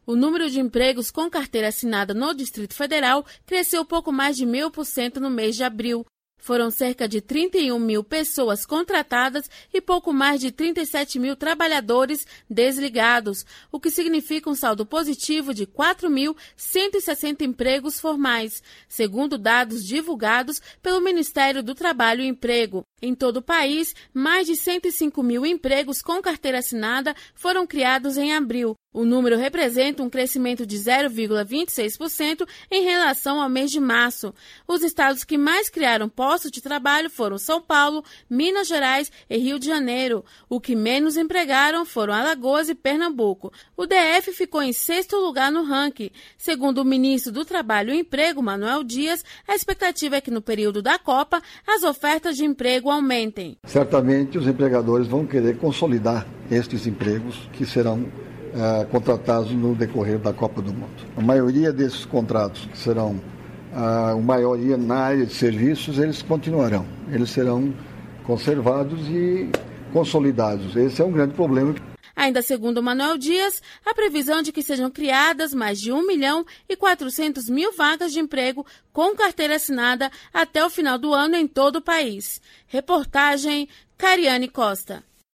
O número de empregos com carteira assinada no Distrito Federal cresceu pouco mais de 0,5% no mês de abril. Foram cerca de 31 mil pessoas contratadas e pouco mais de 37 mil trabalhadores desligados, o que significa um saldo positivo de 4.160 empregos formais, segundo dados divulgados pelo Ministério do Trabalho e Emprego. Em todo o país, mais de 105 mil empregos com carteira assinada foram criados em abril. O número representa um crescimento de 0,26% em relação ao mês de março. Os estados que mais criaram postos de trabalho foram São Paulo, Minas Gerais e Rio de Janeiro. O que menos empregaram foram Alagoas e Pernambuco. O DF ficou em 6º lugar no ranking. Segundo o ministro do Trabalho e Emprego, Manuel Dias, a expectativa é que no período da Copa as ofertas de emprego aumentem. Certamente os empregadores vão querer consolidar estes empregos que serão contratados no decorrer da Copa do Mundo. A maioria desses contratos, que serão a maioria na área de serviços, eles continuarão. Eles serão conservados e consolidados. Esse é um grande problema. Ainda segundo Manuel Dias, a previsão de que sejam criadas mais de 1.400.000 vagas de emprego com carteira assinada até o final do ano em todo o país. Reportagem Cariane Costa.